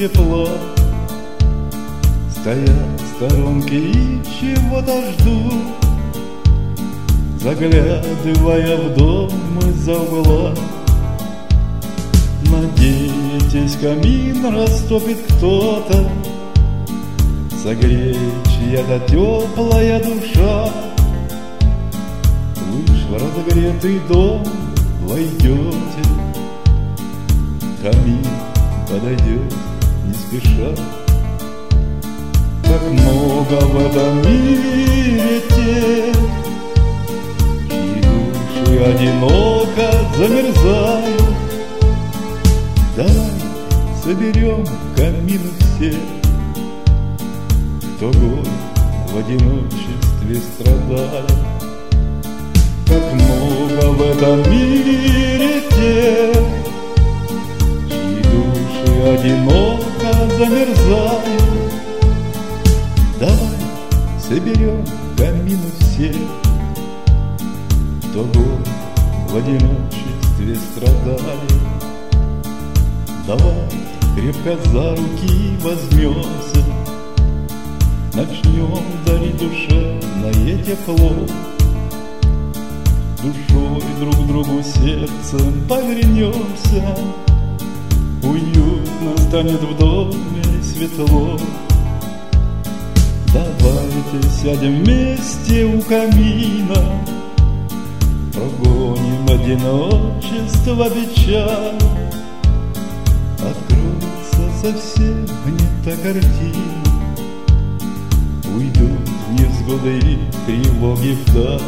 тепла. Стоят в сторонке и чего-то ждут, заглядывая в дом из-за угла. Надеетесь, камин растопит кто-то, согреет чья-то теплая душа. Вы ж в разогретый дом войдете, камин подойдет не спеша. Как много в этом мире тех, чьи души одиноко замерзают. Давай соберем камины все, кто горь в одиночестве страдает. Как много в этом мире тех, чьи души одиноко замерзают. Давай соберем камины все, кто горь в одиночестве страдает. Давай крепко за руки возьмемся, начнем дарить душевное тепло. Душой друг другу сердцем повернемся, уютно станет в доме светло. Давайте сядем вместе у камина, прогоним одиночество, печаль. Откроется совсем не та картина, уйдут невзгоды и тревоги вдаль.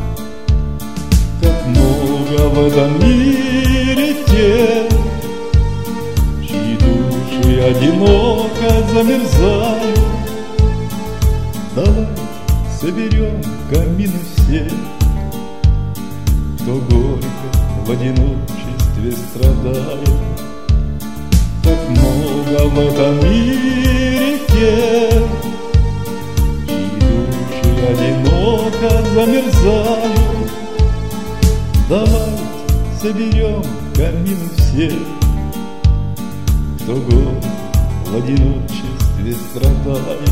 Как много в этом мире тех, чьи души одиноко замерзают. Давай соберем камины все, кто горько в одиночестве страдает. Как много в этом мире тех, чьи души одиноко замерзают. Давай соберем камины все, кто горько в одиночестве страдает.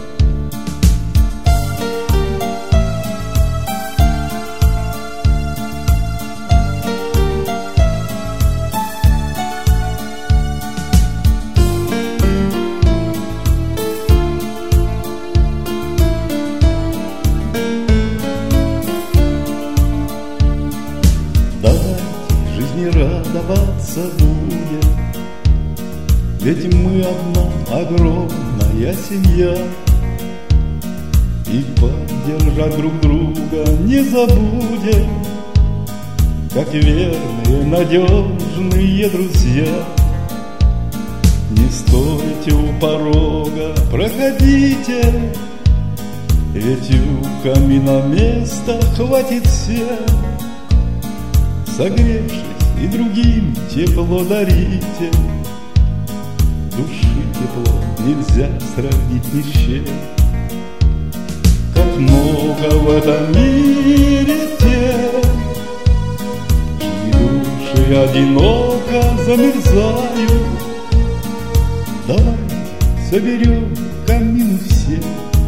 Радоваться будем, ведь мы одна огромная семья. И поддержать друг друга не забудем, как верные, надежные друзья. Не стойте у порога, проходите, ведь у камина места хватит всем. Согревшись и другим тепло дарите, души тепло нельзя сравнить ни с чем. Как много в этом мире тех, чьи души одиноко замерзают. Давай соберем камины все,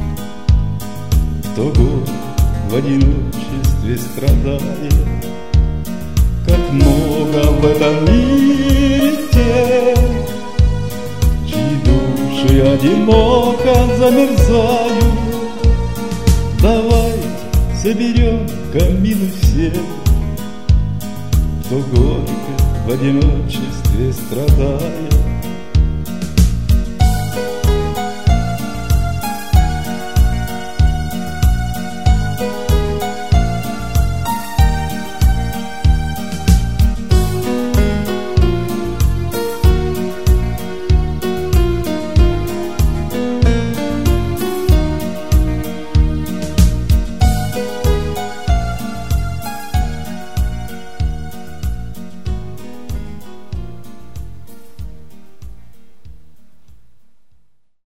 кто горько в одиночестве страдает. Как много в этом мире тех, чьи души одиноко замерзают. Давай соберем камины все, кто горько в одиночестве страдает.